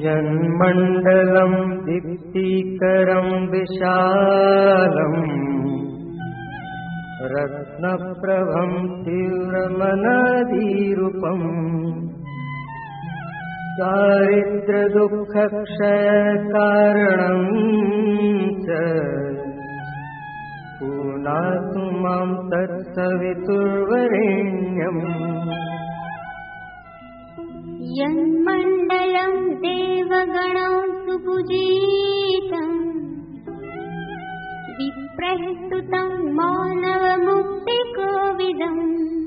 यन्मण्डलं दीप्तिकरं विशालम् रत्नप्रभं तीव्रमनदीरूपम् दारिद्र्यदुःखक्षयकारणं च पुनातु मां तत्सवितुर्वरेण्यम् यन्मण्डलं देवगणं सुपूजितं विप्रस्तुतं मानवमुक्तिकोविदम्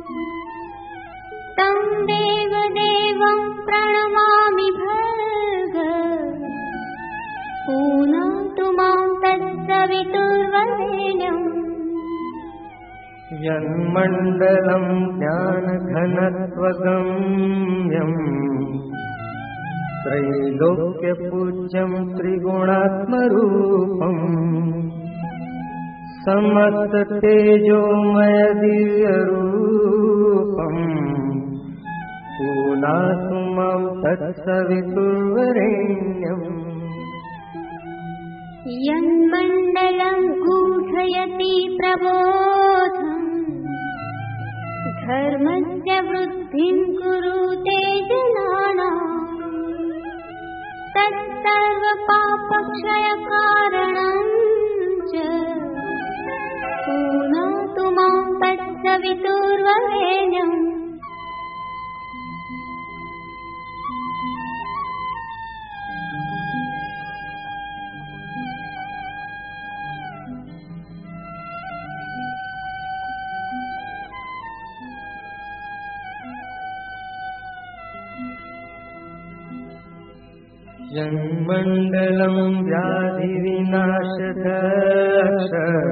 तं देवदेवं प्रणमामि भर्ग पुनातु मां तत्सवितुर्वरेण्यम् यन्मण्डलं ज्ञानघनत्वगम्यम् त्रैलोक्यपूज्यं त्रिगुणात्मरूपम् समस्ततेजोमयदिव्यरूपम् पुनातु मां तत्सवितुर्वरेण्यम् यन्मण्डलं गूढयति प्रबोधम् धर्मस्य वृद्धिं कुरुते जनानाम् तत्सर्वपापक्षयकारणं च पुनातु मां तत्सवितुर्वरेण्यम् यन्मण्डलं व्याधिविनाशदक्ष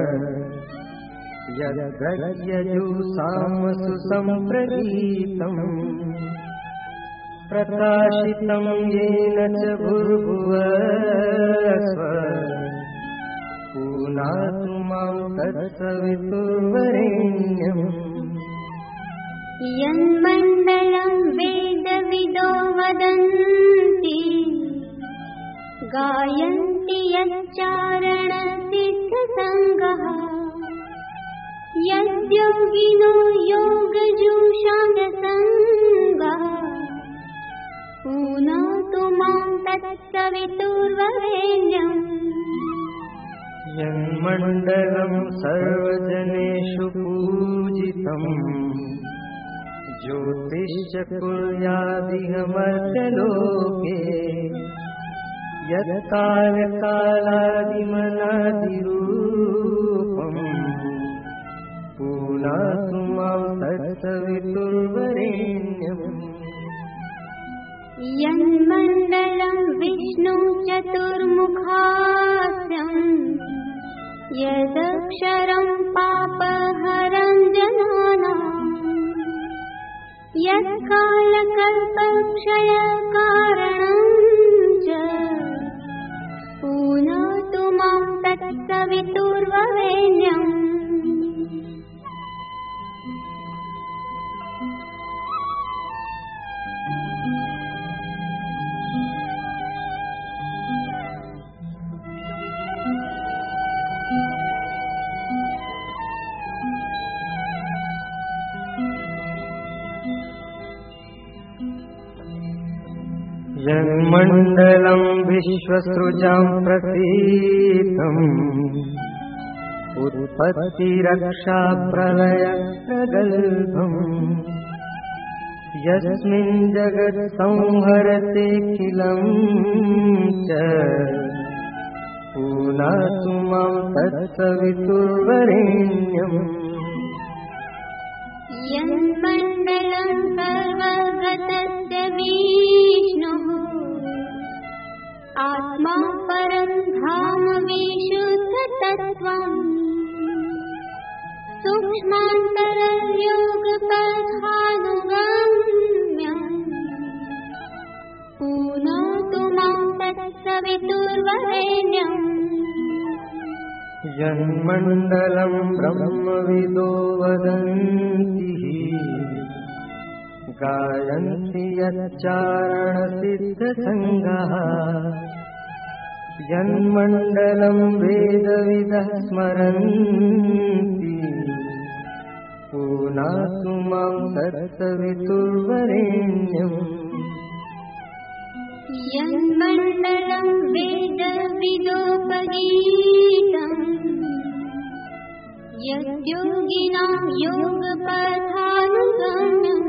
यद्यजुषामसु सम्प्रगीतम् प्रकाशितं येन च भूर्भुवस्व पुनातु मां तत्सवितुर्वरेण्यम् यन्मण्डलं वेदविदो वदन्ति गायन्ति यच्चारणसिद्धसङ्गः यद्योगिनो योगजुषाङ्गसङ्गः पुनातु मां तत्सवितुर्वरेण्यम् यन्मण्डलं सर्वजनेषु पूजितम् ज्योतिश्च कुर्यादिहमर्त्यलोके यत्कालकालादिमनादिरूपम् पुनातु मां तत्सवितुर्वरेण्यम् यन्मण्डलं विष्णुचतुर्मुखास्यम् यदक्षरं पापहरं जनानाम् यत्कालकल्पक्षयकारणं च पुनातु मां तत्सवितुर्वरेण्यम् यन्मण्डलं विश्वसृजां प्रसीदम् उत्पत्तिरक्षाप्रलयप्रगल्भम् यस्मिन् जगत्संहरतेऽखिलं च पुनातु मां तत्सवितुर्वरेण्यम् यन्मण्डलं सर्वगतस्य विष्णुः आत्मा परं धाम विशुद्धतत्त्वम् सूक्ष्मान्तरयोगपथानुगम्यम् पुनातु मां तत्सवितुर्वरेण्यम् यन्मण्डलं ब्रह्मविदो वदन्ति गायन्ति यच्चारणसिद्धसङ्गाः यन्मण्डलं वेदविदः स्मरन्ति पुनातु मां तत्सवितुर्वरेण्यम् यन्मण्डलं वेदविदोपगीतम् यद्योगिनां योगपथानुगम्यम्